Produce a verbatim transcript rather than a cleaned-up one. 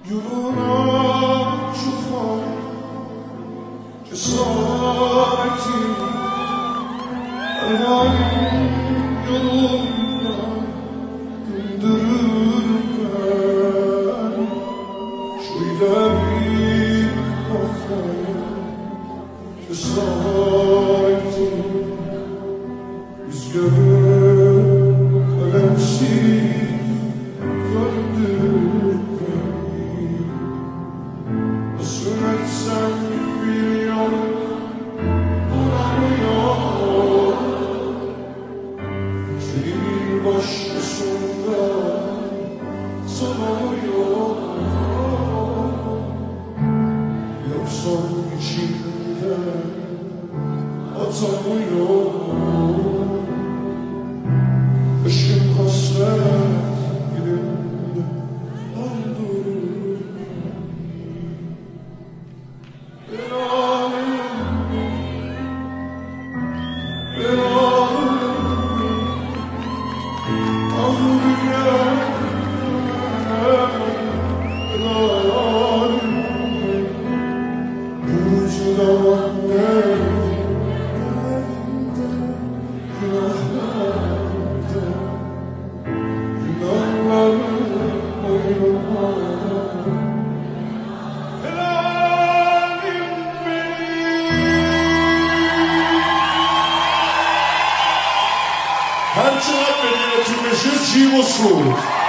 Yoluna çıkan cesaretin Ermanın yolunda güldürürken Şöyle bir bakayım cesaretin Rüzgarı ölemsiz döndürmeyi Nasıl etsem bir yol bulamıyor Seni bir başkasında sanamıyor Yoksan içinde atamıyor Işın hasret dilimde doldurur Belalıyım, belalıyım Ağrıya belalıyım Burcu zaman geldi günahlarımda Herçe Medine Türkmeşi Çiğ Bozkurt